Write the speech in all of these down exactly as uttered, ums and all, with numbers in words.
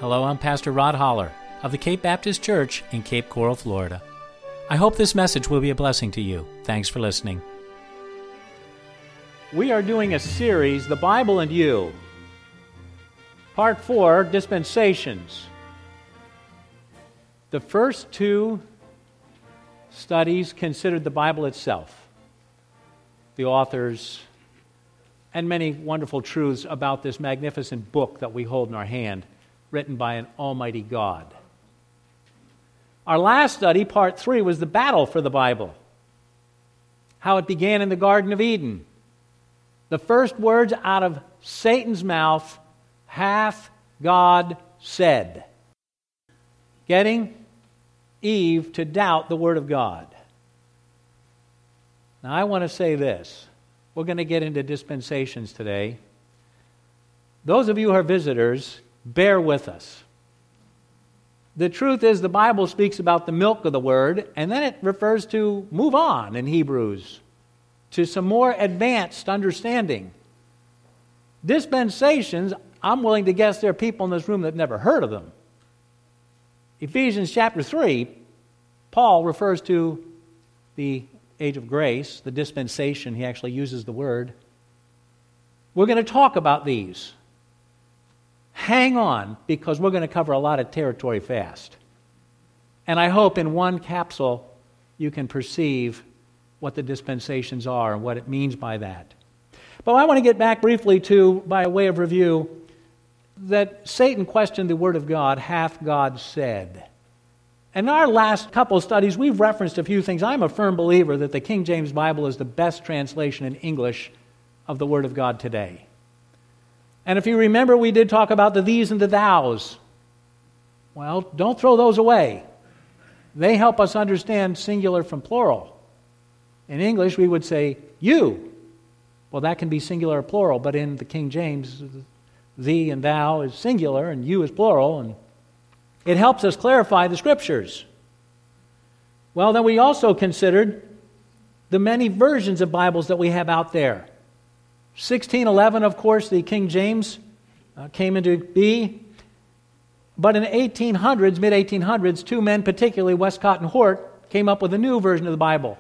Hello, I'm Pastor Rod Holler of the Cape Baptist Church in Cape Coral, Florida. I hope this message will be a blessing to you. Thanks for listening. We are doing a series, The Bible and You. Part four, Dispensations. The first two studies considered the Bible itself, the authors, and many wonderful truths about this magnificent book that we hold in our hand, written by an almighty God. Our last study, part three, was the battle for the Bible, how it began in the Garden of Eden. The first words out of Satan's mouth, hath God said, getting Eve to doubt the Word of God. Now I want to say this. We're going to get into dispensations today. Those of you who are visitors, bear with us. The truth is the Bible speaks about the milk of the Word, and then it refers to move on in Hebrews to some more advanced understanding. Dispensations, I'm willing to guess there are people in this room that have never heard of them. Ephesians chapter three, Paul refers to the age of grace, the dispensation. He actually uses the word. We're going to talk about these. Hang on, because we're going to cover a lot of territory fast. And I hope in one capsule you can perceive what the dispensations are and what it means by that. But I want to get back briefly to, by way of review, that Satan questioned the Word of God, hath God said. In our last couple of studies, we've referenced a few things. I'm a firm believer that the King James Bible is the best translation in English of the Word of God today. And if you remember, we did talk about the these and the thous. Well, don't throw those away. They help us understand singular from plural. In English, we would say you. Well, that can be singular or plural, but in the King James, thee and thou is singular and you is plural, and it helps us clarify the Scriptures. Well, then we also considered the many versions of Bibles that we have out there. sixteen eleven, of course, the King James uh, came into being. But in the eighteen hundreds, mid eighteen hundreds, two men, particularly Westcott and Hort, came up with a new version of the Bible.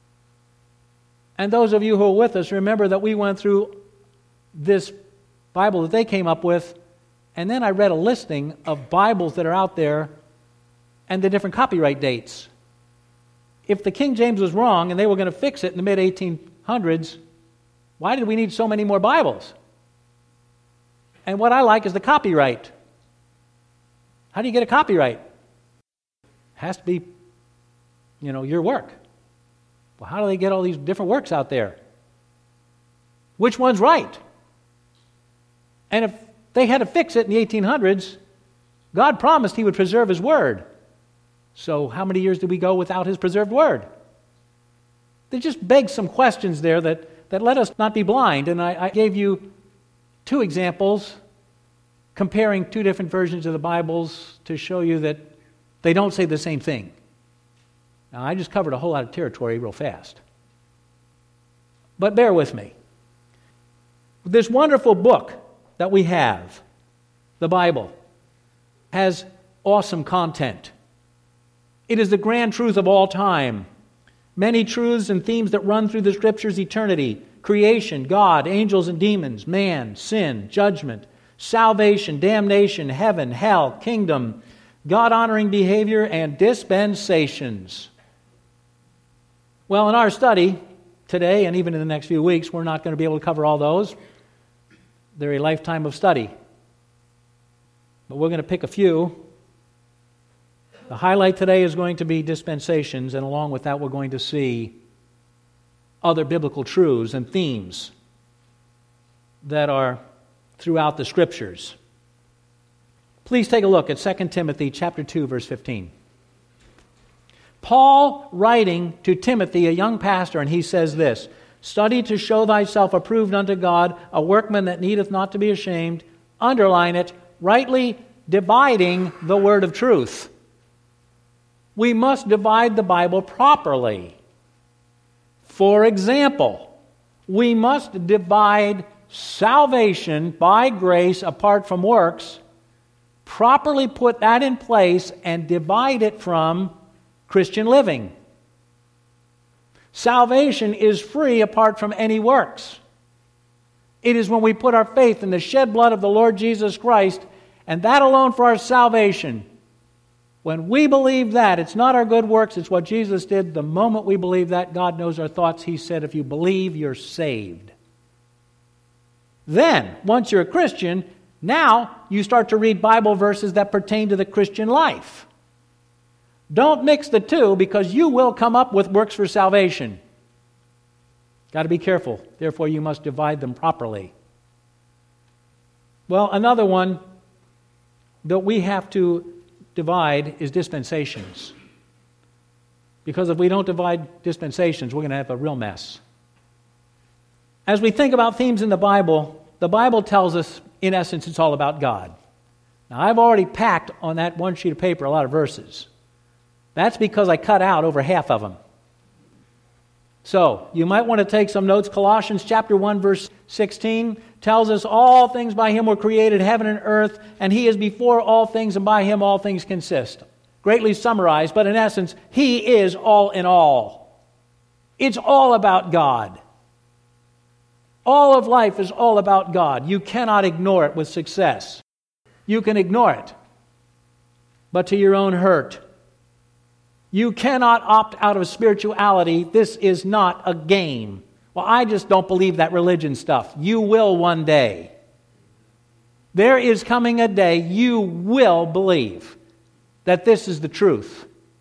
And those of you who are with us remember that we went through this Bible that they came up with, and then I read a listing of Bibles that are out there and the different copyright dates. If the King James was wrong and they were going to fix it in the mid eighteen hundreds, why did we need so many more Bibles? And what I like is the copyright. How do you get a copyright? It has to be, you know, your work. Well, how do they get all these different works out there? Which one's right? And if they had to fix it in the eighteen hundreds, God promised He would preserve His Word. So how many years did we go without His preserved Word? They just begs some questions there that, that let us not be blind. And I, I gave you two examples comparing two different versions of the Bibles to show you that they don't say the same thing. Now, I just covered a whole lot of territory real fast. But bear with me. This wonderful book that we have, the Bible, has awesome content. It is the grand truth of all time. Many truths and themes that run through the Scriptures: eternity, creation, God, angels and demons, man, sin, judgment, salvation, damnation, heaven, hell, kingdom, God-honoring behavior, and dispensations. Well, in our study today, and even in the next few weeks, we're not going to be able to cover all those. They're a lifetime of study. But we're going to pick a few. The highlight today is going to be dispensations, and along with that we're going to see other biblical truths and themes that are throughout the Scriptures. Please take a look at Second Timothy chapter two, verse fifteen. Paul writing to Timothy, a young pastor, and he says this: "Study to show thyself approved unto God, a workman that needeth not to be ashamed." Underline it: rightly dividing the word of truth. We must divide the Bible properly. For example, we must divide salvation by grace apart from works properly put that in place and divide it from Christian living. Salvation is free apart from any works. It is when we put our faith in the shed blood of the Lord Jesus Christ, and that alone for our salvation. When we believe that, it's not our good works, it's what Jesus did. The moment we believe that, God knows our thoughts. He said, if you believe, you're saved. Then, once you're a Christian, now you start to read Bible verses that pertain to the Christian life. Don't mix the two, because you will come up with works for salvation. Got to be careful. Therefore, you must divide them properly. Well, another one that we have to divide is dispensations. Because if we don't divide dispensations, we're going to have a real mess. As we think about themes in the Bible, the Bible tells us, in essence, it's all about God. Now, I've already packed on that one sheet of paper a lot of verses. That's because I cut out over half of them. So, you might want to take some notes. Colossians chapter one, verse sixteen tells us all things by Him were created, heaven and earth, and He is before all things, and by Him all things consist. Greatly summarized, but in essence, He is all in all. It's all about God. All of life is all about God. You cannot ignore it with success. You can ignore it, but to your own hurt. You cannot opt out of spirituality. This is not a game. Well, I just don't believe that religion stuff. You will one day. There is coming a day you will believe that this is the truth.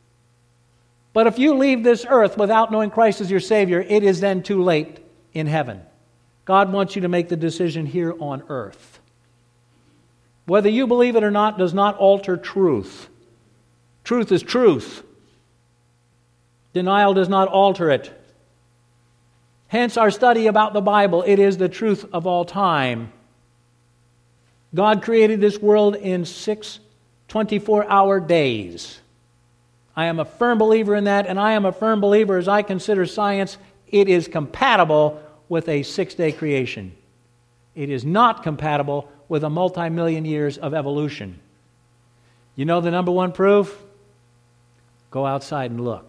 But if you leave this earth without knowing Christ as your Savior, it is then too late in heaven. God wants you to make the decision here on earth. Whether you believe it or not does not alter truth. Truth is truth. Denial does not alter it. Hence our study about the Bible. It is the truth of all time. God created this world in six twenty-four hour days. I am a firm believer in that, and I am a firm believer as I consider science, it is compatible with a six-day creation. It is not compatible with a multi-million years of evolution. You know the number one proof? Go outside and look.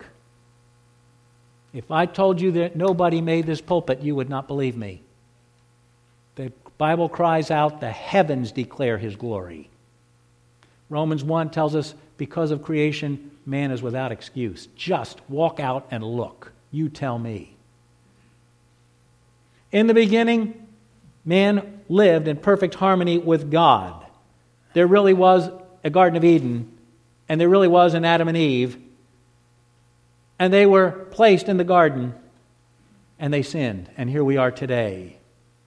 If I told you that nobody made this pulpit, you would not believe me. The Bible cries out, the heavens declare His glory. Romans one tells us, because of creation, man is without excuse. Just walk out and look. You tell me. In the beginning, man lived in perfect harmony with God. There really was a Garden of Eden, and there really was an Adam and Eve, and they were placed in the garden, and they sinned. And here we are today.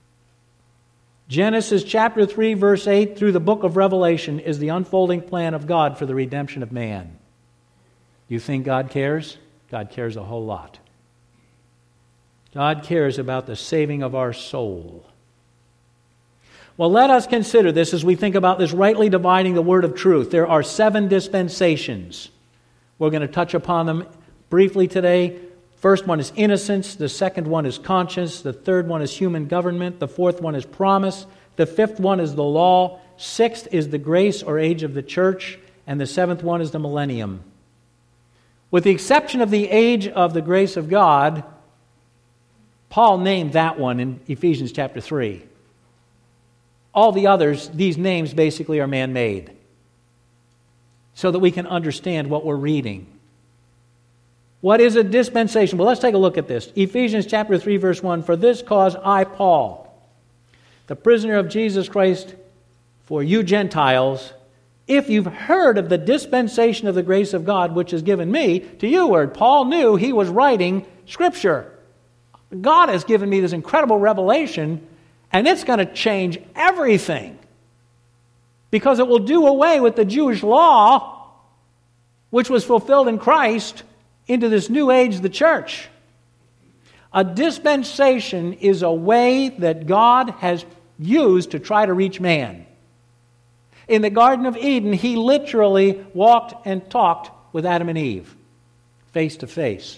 Genesis chapter three, verse eight, through the book of Revelation, is the unfolding plan of God for the redemption of man. You think God cares? God cares a whole lot. God cares about the saving of our soul. Well, let us consider this as we think about this rightly dividing the word of truth. There are seven dispensations. We're going to touch upon them briefly today. First one is innocence. The second one is conscience. The third one is human government. The fourth one is promise. The fifth one is the law. Sixth is the grace or age of the church. And the seventh one is the millennium. With the exception of the age of the grace of God, Paul named that one in Ephesians chapter three. All the others, these names basically are man-made, so that we can understand what we're reading. What is a dispensation? Well, let's take a look at this. Ephesians chapter three, verse one, for this cause I, Paul, the prisoner of Jesus Christ, for you Gentiles, if you've heard of the dispensation of the grace of God, which is given me, to you word. Paul knew he was writing Scripture. God has given me this incredible revelation, and it's going to change everything, because it will do away with the Jewish law, which was fulfilled in Christ, into this new age, the church. A dispensation is a way that God has used to try to reach man. In the Garden of Eden, He literally walked and talked with Adam and Eve, face to face.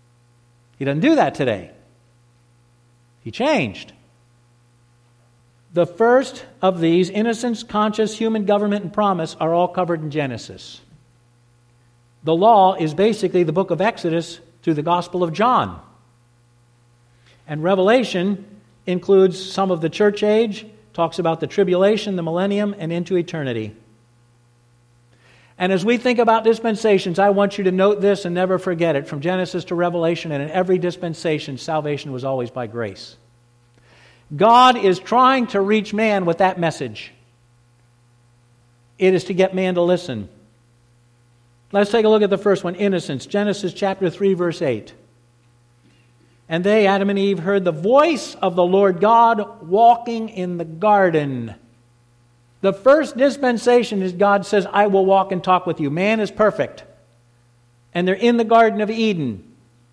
He doesn't do that today. He changed. The first of these, innocence, conscience, human government, and promise, are all covered in Genesis. The law is basically the book of Exodus through the Gospel of John. And Revelation includes some of the church age, talks about the tribulation, the millennium, and into eternity. And as we think about dispensations, I want you to note this and never forget it. From Genesis to Revelation, and in every dispensation, salvation was always by grace. God is trying to reach man with that message. It is to get man to listen. Let's take a look at the first one, innocence. Genesis chapter three, verse eight. And they, Adam and Eve, heard the voice of the Lord God walking in the garden. The first dispensation is God says, I will walk and talk with you. Man is perfect. And they're in the Garden of Eden.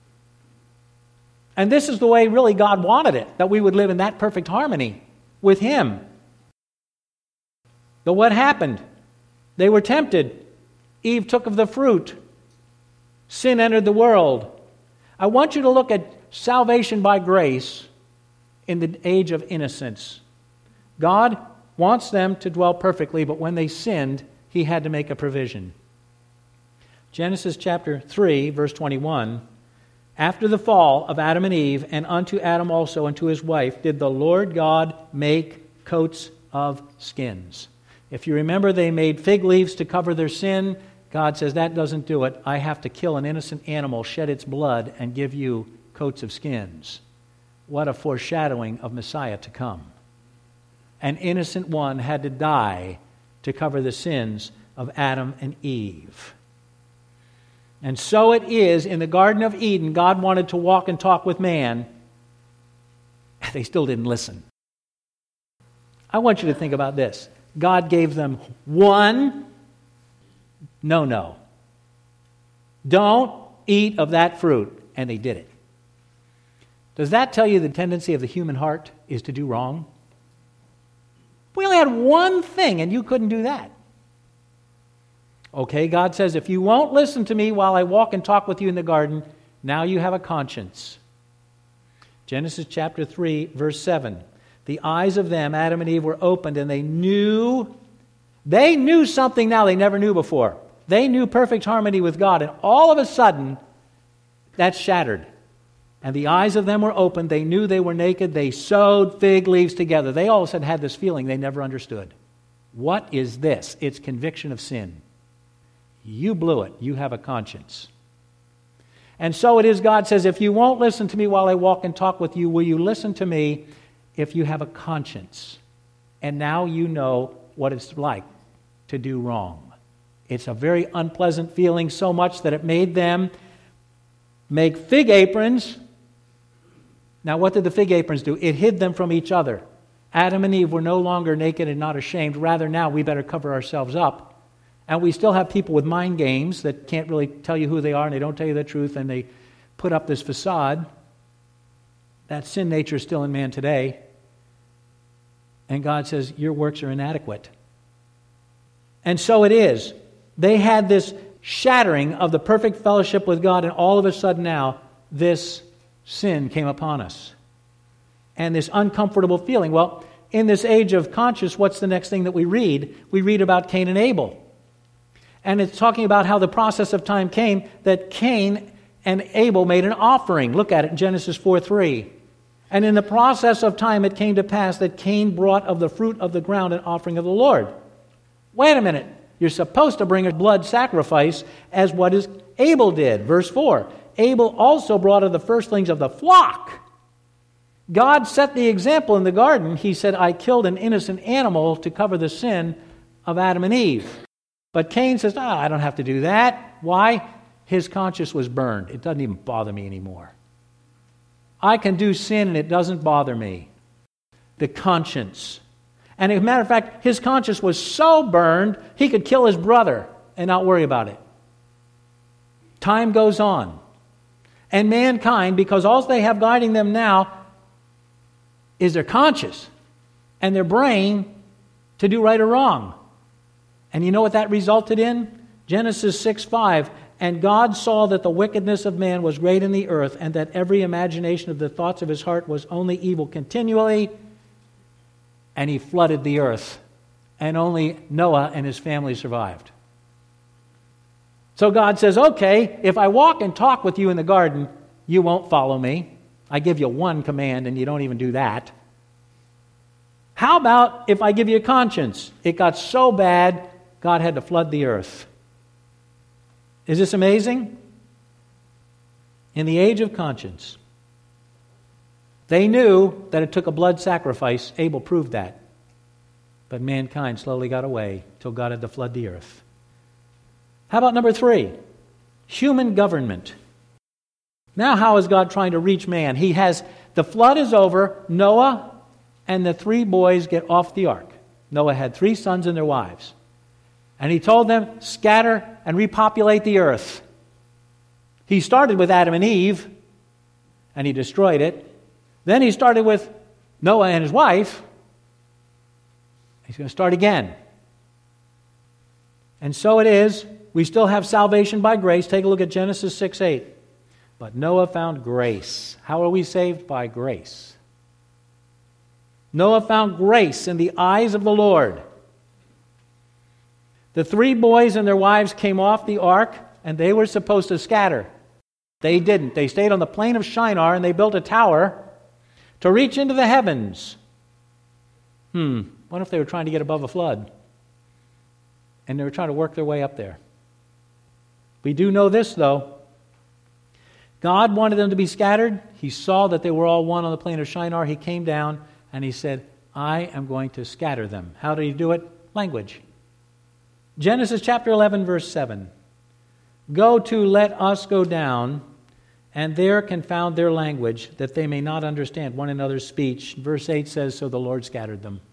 And this is the way really God wanted it, that we would live in that perfect harmony with Him. But what happened? They were tempted. Eve took of the fruit. Sin entered the world. I want you to look at salvation by grace in the age of innocence. God wants them to dwell perfectly, but when they sinned, He had to make a provision. Genesis chapter three, verse twenty-one. After the fall of Adam and Eve, and unto Adam also and to his wife, did the Lord God make coats of skins. If you remember, they made fig leaves to cover their sin. God says, that doesn't do it. I have to kill an innocent animal, shed its blood, and give you coats of skins. What a foreshadowing of Messiah to come. An innocent one had to die to cover the sins of Adam and Eve. And so it is in the Garden of Eden. God wanted to walk and talk with man. They still didn't listen. I want you to think about this. God gave them one no-no. Don't eat of that fruit. And they did it. Does that tell you the tendency of the human heart is to do wrong? We only had one thing and you couldn't do that. Okay, God says, if you won't listen to me while I walk and talk with you in the garden, now you have a conscience. Genesis chapter three, verse seven. The eyes of them, Adam and Eve, were opened, and they knew, they knew something now they never knew before. They knew perfect harmony with God, and all of a sudden, that's shattered. And the eyes of them were opened. They knew they were naked. They sewed fig leaves together. They all of a sudden had this feeling they never understood. What is this? It's conviction of sin. You blew it. You have a conscience. And so it is, God says, if you won't listen to me while I walk and talk with you, will you listen to me if you have a conscience? And now you know what it's like to do wrong. It's a very unpleasant feeling, so much that it made them make fig aprons. Now, what did the fig aprons do? It hid them from each other. Adam and Eve were no longer naked and not ashamed. Rather, now we better cover ourselves up. And we still have people with mind games that can't really tell you who they are, and they don't tell you the truth, and they put up this facade. That sin nature is still in man today. And God says, your works are inadequate. And so it is. They had this shattering of the perfect fellowship with God, and all of a sudden now, this sin came upon us. And this uncomfortable feeling. Well, in this age of conscience, what's the next thing that we read? We read about Cain and Abel. And it's talking about how the process of time came, that Cain and Abel made an offering. Look at it in Genesis four three. And in the process of time it came to pass that Cain brought of the fruit of the ground an offering of the Lord. Wait a minute. You're supposed to bring a blood sacrifice as what is Abel did. Verse four. Abel also brought of the firstlings of the flock. God set the example in the garden. He said, I killed an innocent animal to cover the sin of Adam and Eve. But Cain says, ah, I don't have to do that. Why? His conscience was burned. It doesn't even bother me anymore. I can do sin and it doesn't bother me. The conscience. And as a matter of fact, his conscience was so burned, he could kill his brother and not worry about it. Time goes on. And mankind, because all they have guiding them now is their conscience and their brain to do right or wrong. And you know what that resulted in? Genesis six five. And God saw that the wickedness of man was great in the earth, and that every imagination of the thoughts of his heart was only evil continually. and he flooded the earth, and only Noah and his family survived. So God says, okay, if I walk and talk with you in the garden, you won't follow me. I give you one command, and you don't even do that. How about if I give you a conscience? It got so bad, God had to flood the earth. Is this amazing? In the age of conscience, they knew that it took a blood sacrifice. Abel proved that. But mankind slowly got away till God had to flood the earth. How about number three? Human government. Now how is God trying to reach man? He has, the flood is over, Noah and the three boys get off the ark. Noah had three sons and their wives. And he told them, scatter and repopulate the earth. He started with Adam and Eve, and he destroyed it. Then he started with Noah and his wife. He's going to start again. And so it is. We still have salvation by grace. Take a look at Genesis six eight. But Noah found grace. How are we saved? By grace. Noah found grace in the eyes of the Lord. The three boys and their wives came off the ark, and they were supposed to scatter. They didn't. They stayed on the plain of Shinar, and they built a tower to reach into the heavens. Hmm, what if they were trying to get above a flood? And they were trying to work their way up there. We do know this, though. God wanted them to be scattered. He saw that they were all one on the plain of Shinar. He came down and he said, I am going to scatter them. How did he do it? Language. Genesis chapter eleven, verse seven. Go to let us go down, and there confound their language, that they may not understand one another's speech. Verse eight says, so the Lord scattered them.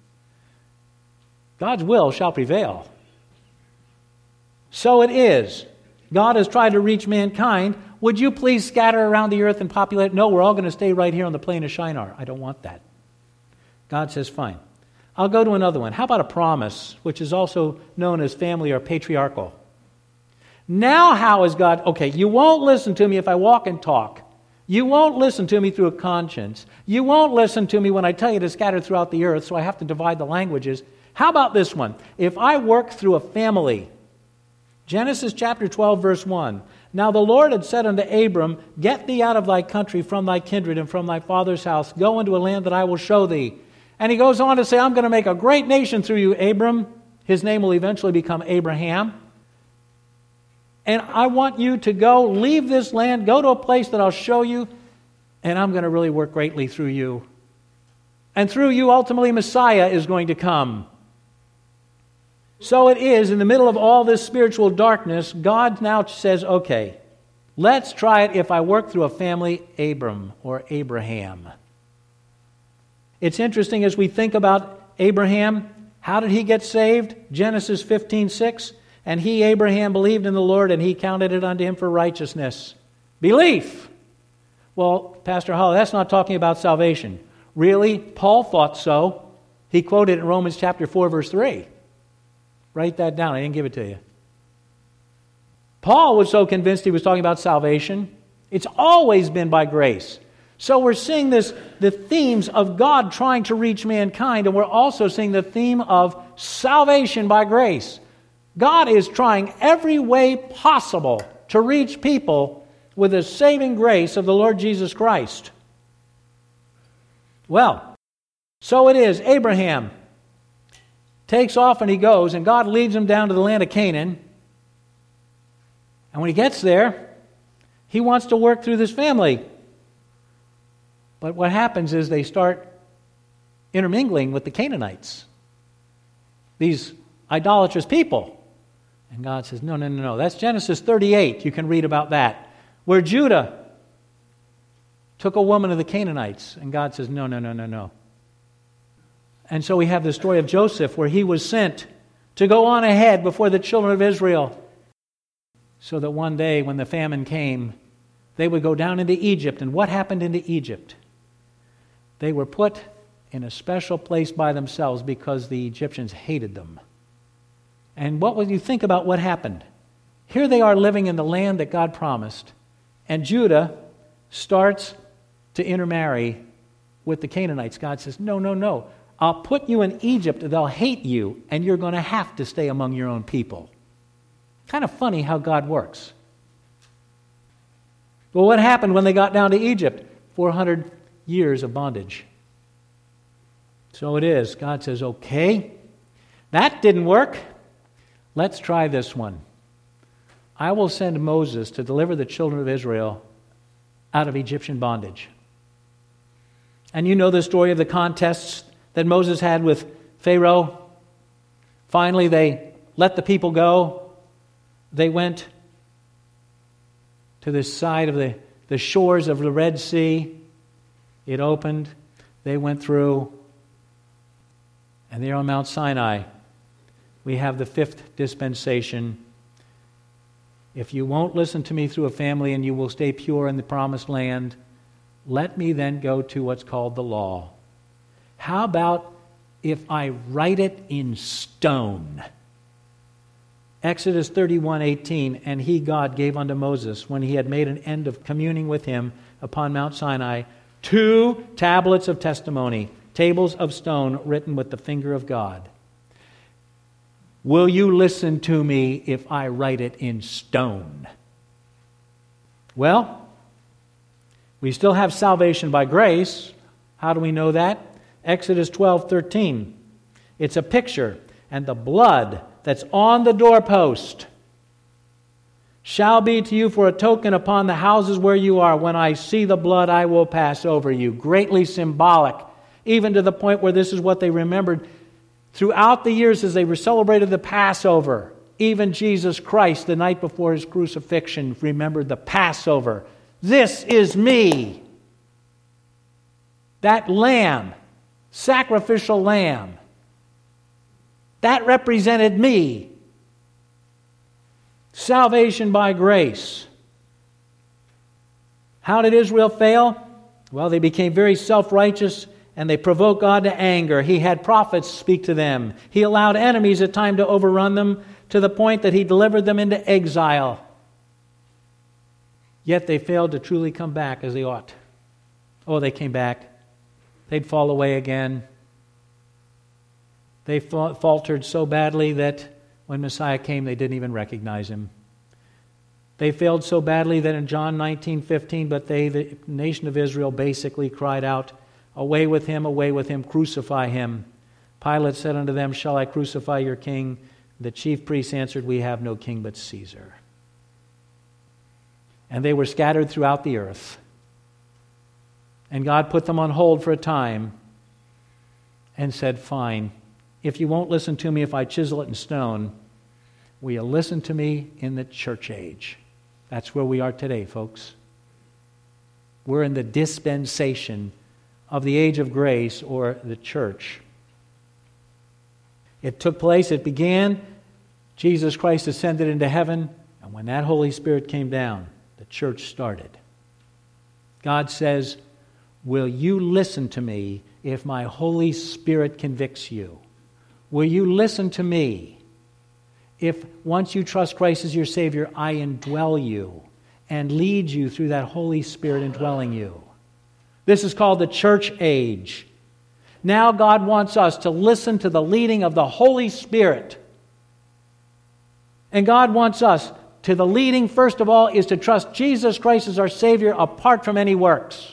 God's will shall prevail. So it is. God has tried to reach mankind. Would you please scatter around the earth and populate? No, we're all going to stay right here on the plain of Shinar. I don't want that. God says, fine. I'll go to another one. How about a promise, which is also known as family or patriarchal? Now how is God, okay, you won't listen to me if I walk and talk. You won't listen to me through a conscience. You won't listen to me when I tell you to scatter throughout the earth, so I have to divide the languages. How about this one? If I work through a family, Genesis chapter twelve, verse one. Now the Lord had said unto Abram, get thee out of thy country, from thy kindred, and from thy father's house. Go into a land that I will show thee. And he goes on to say, I'm going to make a great nation through you, Abram. His name will eventually become Abraham. And I want you to go, leave this land, go to a place that I'll show you, and I'm going to really work greatly through you. And through you, ultimately, Messiah is going to come. So it is, in the middle of all this spiritual darkness, God now says, okay, let's try it if I work through a family, Abram or Abraham. It's interesting as we think about Abraham. How did he get saved? Genesis fifteen six. And he, Abraham, believed in the Lord, and he counted it unto him for righteousness. Belief. Well, Pastor Holly, that's not talking about salvation. Really? Paul thought so. He quoted in Romans chapter four, verse three. Write that down. I didn't give it to you. Paul was so convinced he was talking about salvation. It's always been by grace. So we're seeing this, the themes of God trying to reach mankind, and we're also seeing the theme of salvation by grace. God is trying every way possible to reach people with the saving grace of the Lord Jesus Christ. Well, so it is. Abraham takes off and he goes, and God leads him down to the land of Canaan. And when he gets there, he wants to work through this family. But what happens is they start intermingling with the Canaanites, these idolatrous people. And God says, no, no, no, no. That's Genesis thirty-eight. You can read about that. Where Judah took a woman of the Canaanites. And God says, no, no, no, no, no. And so we have the story of Joseph, where he was sent to go on ahead before the children of Israel, so that one day when the famine came, they would go down into Egypt. And what happened into Egypt? They were put in a special place by themselves because the Egyptians hated them. And what would you think about what happened? Here they are living in the land that God promised, and Judah starts to intermarry with the Canaanites. God says, no, no, no. I'll put you in Egypt, they'll hate you, and you're going to have to stay among your own people. Kind of funny how God works. Well, what happened when they got down to Egypt? four hundred years of bondage. So it is. God says, okay, that didn't work. Let's try this one. I will send Moses to deliver the children of Israel out of Egyptian bondage. And you know the story of the contests that Moses had with Pharaoh. Finally, they let the people go. They went to the side of the, the shores of the Red Sea. It opened. They went through. And there on Mount Sinai, we have the fifth dispensation. If you won't listen to me through a family and you will stay pure in the promised land, let me then go to what's called the law. How about if I write it in stone? Exodus thirty-one eighteen, and he, God, gave unto Moses, when he had made an end of communing with him upon Mount Sinai, two tablets of testimony, tables of stone written with the finger of God. Will you listen to me if I write it in stone? Well, we still have salvation by grace. How do we know that? Exodus twelve thirteen. It's a picture. And the blood that's on the doorpost shall be to you for a token upon the houses where you are. When I see the blood, I will pass over you. Greatly symbolic, even to the point where this is what they remembered throughout the years as they celebrated the Passover. Even Jesus Christ, the night before his crucifixion, remembered the Passover. This is me. That lamb, sacrificial lamb, that represented me. Salvation by grace. How did Israel fail? Well, they became very self-righteous and they provoked God to anger. He had prophets speak to them. He allowed enemies at times to overrun them to the point that he delivered them into exile. Yet they failed to truly come back as they ought. Oh, they came back. They'd fall away again. They faltered so badly that when Messiah came, they didn't even recognize him. They failed so badly that in John nineteen fifteen, but they, the nation of Israel, basically cried out, "Away with him, away with him, crucify him." Pilate said unto them, "Shall I crucify your king?" The chief priests answered, "We have no king but Caesar." And they were scattered throughout the earth. And God put them on hold for a time and said, "Fine, if you won't listen to me if I chisel it in stone, will you listen to me in the church age?" That's where we are today, folks. We're in the dispensation of the age of grace, or the church. It took place, it began, Jesus Christ ascended into heaven, and when that Holy Spirit came down, the church started. God says, will you listen to me if my Holy Spirit convicts you? Will you listen to me if once you trust Christ as your Savior, I indwell you and lead you through that Holy Spirit indwelling you? This is called the church age. Now God wants us to listen to the leading of the Holy Spirit. And God wants us to the leading, first of all, is to trust Jesus Christ as our Savior apart from any works.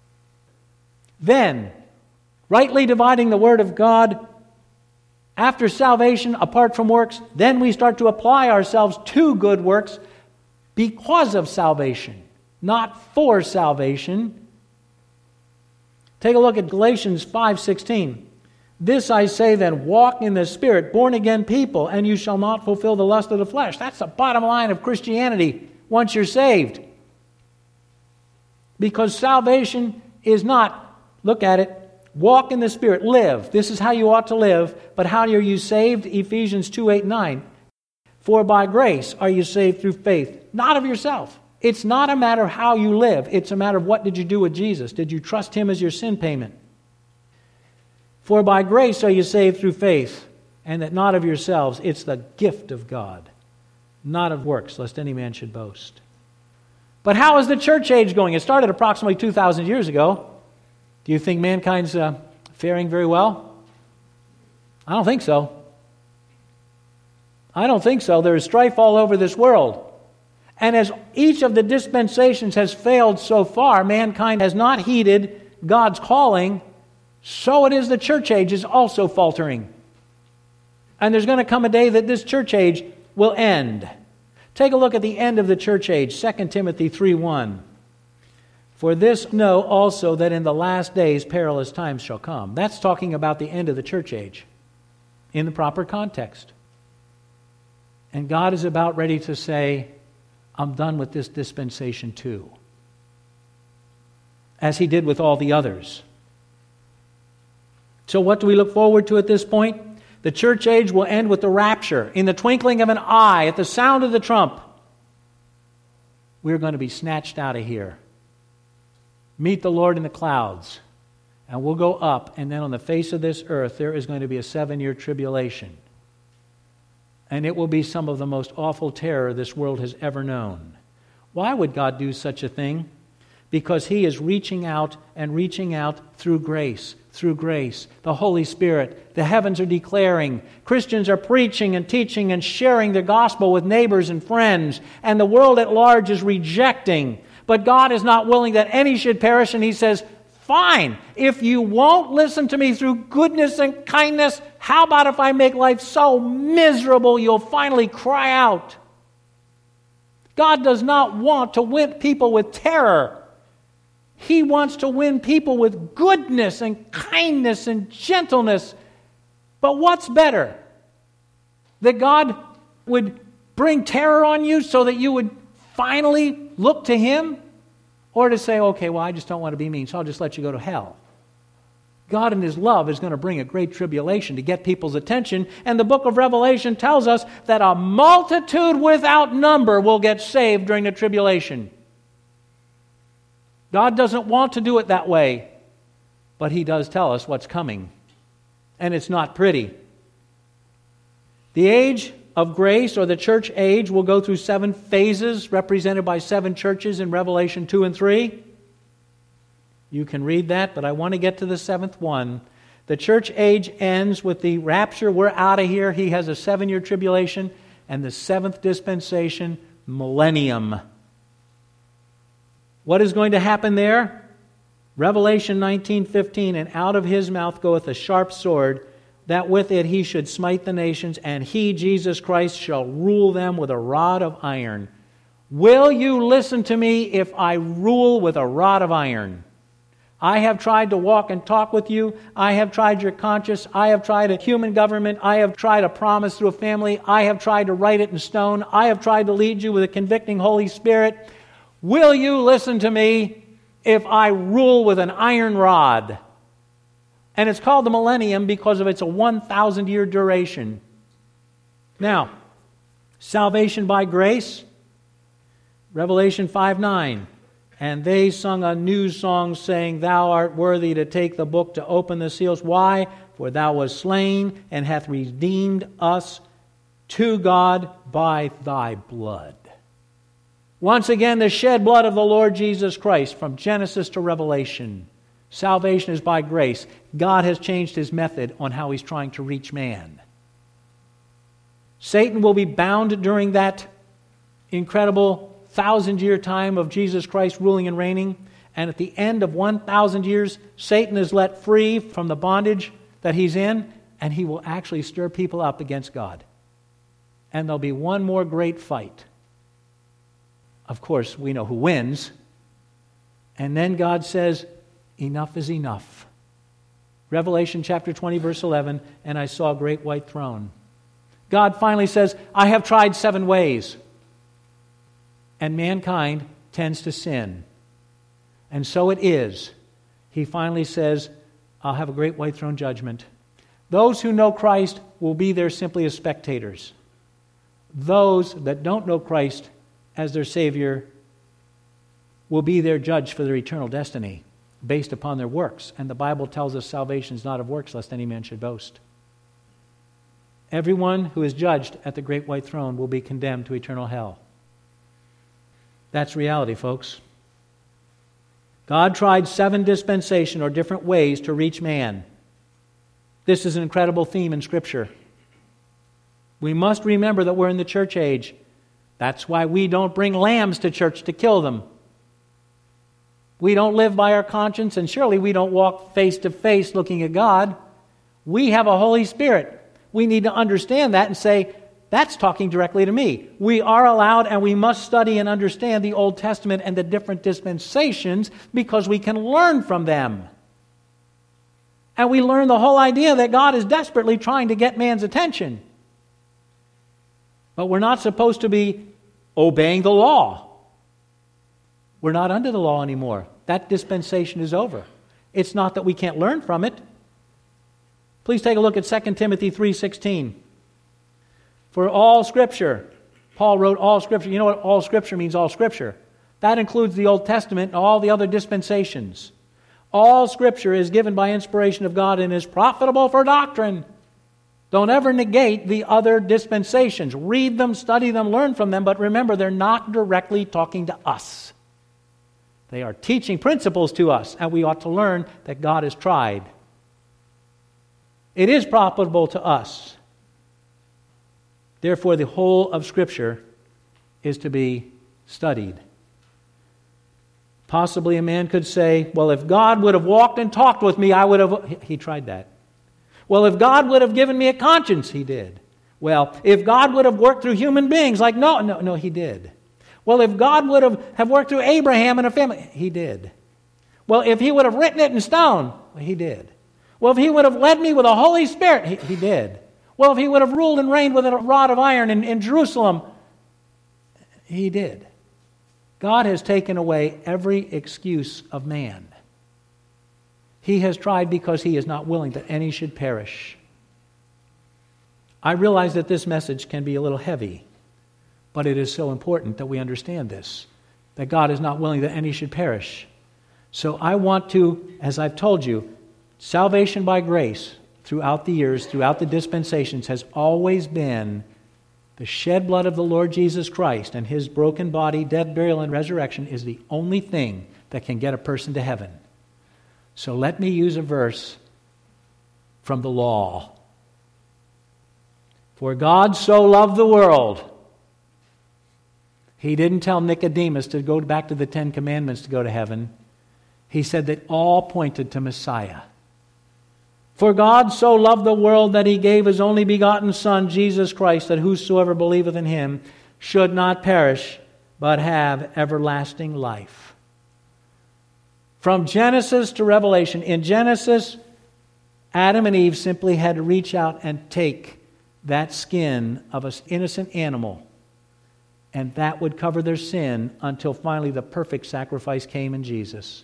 Then, rightly dividing the Word of God, after salvation, apart from works, then we start to apply ourselves to good works because of salvation, not for salvation. Take a look at Galatians five sixteen. This I say then, walk in the Spirit, born again people, and you shall not fulfill the lust of the flesh. That's the bottom line of Christianity once you're saved. Because salvation is not, look at it, walk in the Spirit, live. This is how you ought to live. But how are you saved? Ephesians two eight nine. For by grace are you saved through faith, not of yourself. It's not a matter of how you live. It's a matter of what did you do with Jesus. Did you trust Him as your sin payment? For by grace are you saved through faith, and that not of yourselves. It's the gift of God, not of works, lest any man should boast. But how is the church age going? It started approximately two thousand years ago. Do you think mankind's uh, faring very well? I don't think so. I don't think so. There is strife all over this world. And as each of the dispensations has failed so far, mankind has not heeded God's calling, so it is the church age is also faltering. And there's going to come a day that this church age will end. Take a look at the end of the church age, Second Timothy three one. For this know also that in the last days perilous times shall come. That's talking about the end of the church age in the proper context. And God is about ready to say, I'm done with this dispensation too. As He did with all the others. So what do we look forward to at this point? The church age will end with the rapture. In the twinkling of an eye, at the sound of the trump, we're going to be snatched out of here. Meet the Lord in the clouds. And we'll go up, and then on the face of this earth, there is going to be a seven-year tribulation. And it will be some of the most awful terror this world has ever known. Why would God do such a thing? Because He is reaching out and reaching out through grace, through grace. The Holy Spirit, the heavens are declaring. Christians are preaching and teaching and sharing the gospel with neighbors and friends. And the world at large is rejecting. But God is not willing that any should perish, and He says, fine, if you won't listen to me through goodness and kindness, how about if I make life so miserable you'll finally cry out? God does not want to win people with terror. He wants to win people with goodness and kindness and gentleness. But what's better? That God would bring terror on you so that you would finally look to Him? Or to say, okay, well, I just don't want to be mean, so I'll just let you go to hell. God in His love is going to bring a great tribulation to get people's attention. And the book of Revelation tells us that a multitude without number will get saved during the tribulation. God doesn't want to do it that way, but He does tell us what's coming. And it's not pretty. The age of grace, or the church age, will go through seven phases represented by seven churches in Revelation two and three. You can read that, but I want to get to the seventh one. The church age ends with the rapture. We're out of here. He has a seven-year tribulation. And the seventh dispensation, millennium. What is going to happen there? Revelation nineteen fifteen, and out of His mouth goeth a sharp sword, that with it He should smite the nations, and He, Jesus Christ, shall rule them with a rod of iron. Will you listen to me if I rule with a rod of iron? I have tried to walk and talk with you. I have tried your conscience. I have tried a human government. I have tried a promise through a family. I have tried to write it in stone. I have tried to lead you with a convicting Holy Spirit. Will you listen to me if I rule with an iron rod? And it's called the millennium because of its a one thousand year duration. Now, salvation by grace, Revelation five nine. And they sung a new song, saying, Thou art worthy to take the book, to open the seals. Why? For Thou wast slain, and hath redeemed us to God by Thy blood. Once again, the shed blood of the Lord Jesus Christ, from Genesis to Revelation. Salvation is by grace. God has changed His method on how He's trying to reach man. Satan will be bound during that incredible thousand-year time of Jesus Christ ruling and reigning. And at the end of one thousand years, Satan is let free from the bondage that he's in, and he will actually stir people up against God. And there'll be one more great fight. Of course, we know who wins. And then God says, enough is enough. Revelation chapter twenty, verse eleven, and I saw a great white throne. God finally says, I have tried seven ways. And mankind tends to sin. And so it is. He finally says, I'll have a great white throne judgment. Those who know Christ will be there simply as spectators. Those that don't know Christ as their Savior will be their judge for their eternal destiny based upon their works. And the Bible tells us salvation is not of works, lest any man should boast. Everyone who is judged at the great white throne will be condemned to eternal hell. That's reality, folks. God tried seven dispensation or different ways to reach man. This is an incredible theme in Scripture. We must remember that we're in the church age. That's why we don't bring lambs to church to kill them. We don't live by our conscience, and surely we don't walk face to face looking at God. We have a Holy Spirit. We need to understand that and say, that's talking directly to me. We are allowed and we must study and understand the Old Testament and the different dispensations because we can learn from them. And we learn the whole idea that God is desperately trying to get man's attention. But we're not supposed to be obeying the law. We're not under the law anymore. That dispensation is over. It's not that we can't learn from it. Please take a look at Second Timothy three sixteen. For all Scripture, Paul wrote all Scripture. You know what all Scripture means, all Scripture? That includes the Old Testament and all the other dispensations. All Scripture is given by inspiration of God and is profitable for doctrine. Don't ever negate the other dispensations. Read them, study them, learn from them, but remember, they're not directly talking to us. They are teaching principles to us, and we ought to learn that God is tried. It is profitable to us. Therefore, the whole of Scripture is to be studied. Possibly a man could say, well, if God would have walked and talked with me, I would have... He tried that. Well, if God would have given me a conscience, he did. Well, if God would have worked through human beings, like, no, no, no, he did. Well, if God would have, have worked through Abraham and a family, he did. Well, if he would have written it in stone, he did. Well, if he would have led me with the Holy Spirit, he, he did. Well, if he would have ruled and reigned with a rod of iron in, in Jerusalem, he did. God has taken away every excuse of man. He has tried because he is not willing that any should perish. I realize that this message can be a little heavy, but it is so important that we understand this, that God is not willing that any should perish. So I want to, as I've told you, salvation by grace throughout the years, throughout the dispensations, has always been the shed blood of the Lord Jesus Christ, and his broken body, death, burial, and resurrection is the only thing that can get a person to heaven. So let me use a verse from the law. For God so loved the world. He didn't tell Nicodemus to go back to the Ten Commandments to go to heaven. He said that all pointed to Messiah. For God so loved the world that he gave his only begotten Son, Jesus Christ, that whosoever believeth in him should not perish, but have everlasting life. From Genesis to Revelation, in Genesis, Adam and Eve simply had to reach out and take that skin of an innocent animal, and that would cover their sin until finally the perfect sacrifice came in Jesus.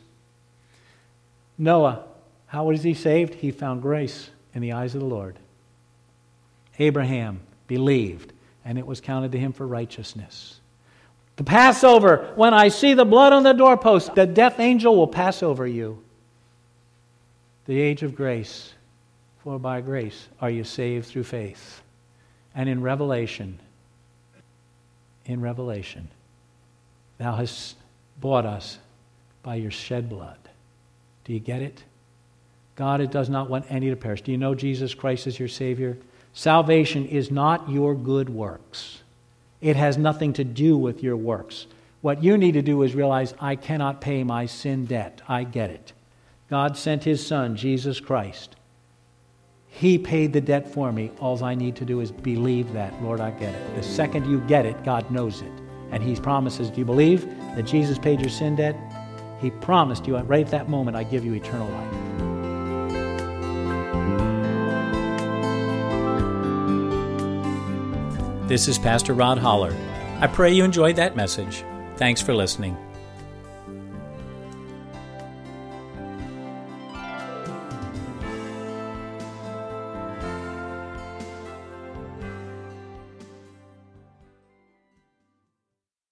Noah, how was he saved? He found grace in the eyes of the Lord. Abraham believed, and it was counted to him for righteousness. The Passover, when I see the blood on the doorpost, the death angel will pass over you. The age of grace, for by grace are you saved through faith. And in Revelation, in Revelation, thou hast bought us by your shed blood. Do you get it? God does not want any to perish. Do you know Jesus Christ is your Savior? Salvation is not your good works. It has nothing to do with your works. What you need to do is realize, I cannot pay my sin debt. I get it. God sent his Son, Jesus Christ. He paid the debt for me. All I need to do is believe that. Lord, I get it. The second you get it, God knows it. And he promises, do you believe that Jesus paid your sin debt? He promised you, right at that moment, I give you eternal life. This is Pastor Rod Holler. I pray you enjoyed that message. Thanks for listening.